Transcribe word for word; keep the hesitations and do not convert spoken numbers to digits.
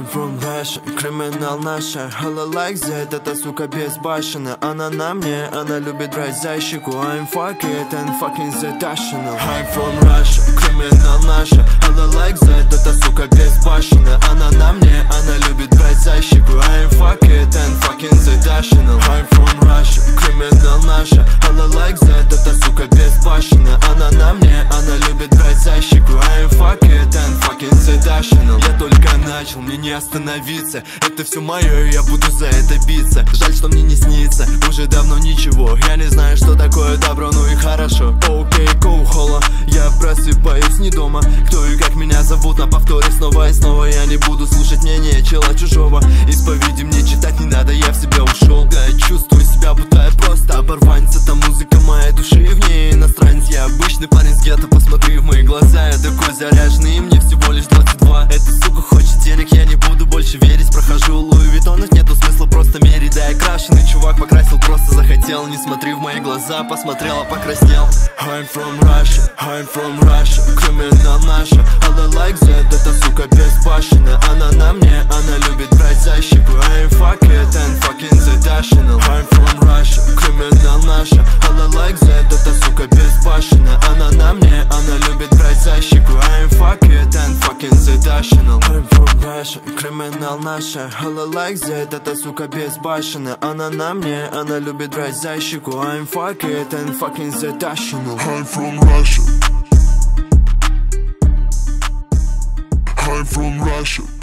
I'm from Russia, криминал наша. Hello like that, эта сука безбашенная. Она на мне, она любит драть за щеку. I'm fuck it and fucking the national. I'm from Russia, криминал наша. Hello like that, эта сука безбашенная. Она на мне, она любит драть за щеку. I'm fuck it and fucking the national. I'm from Russia, криминал наша. Hello like that, эта сука безбашенная. Она на мне, она любит драть за щеку. I'm fuck it and fucking the national. Я только начал, мне не остановиться. Это все мое, и я буду за это биться. Жаль, что мне не снится, уже давно ничего. Я не знаю, что такое добро, ну и хорошо. Окей, коу-хола, я просыпаюсь не дома. Кто и как меня зовут, на повторе снова и снова. Я не буду слушать мнение чела чужого. Исповеди мне читать не надо, я в себя ушел. Я чувствую себя, будто я просто оборванец. Это музыка моей души, и в ней иностранец. Я обычный парень с гетто, посмотри в мои глаза. Я такой заряженный, и мне всего лишь двадцать два. Эта сука хочет денег, я не буду больше верить. Прохожу Луи Виттонов, нету смысла просто мерить. Да, я крашеный чувак, покрасил, просто захотел. Не смотри в мои глаза, посмотрел, а покраснел. I'm from Russia, I'm from Russia, криминал наша. Hello like that, эта сука безбашенная. Она на мне, она любит брать за щеку. I'm fuck it and fucking the national. I'm from Russia, криминал наша. Hello like that, эта сука безбашенная. Она на мне, она любит брать за щеку. I'm fuck it and fucking the national. I'm from Russia, криминал наша. Hello like that, эта сука безбашенная. Она на мне, она любит брать за щеку. I'm fuck it and fucking the national. I'm from Russia. I'm from Russia.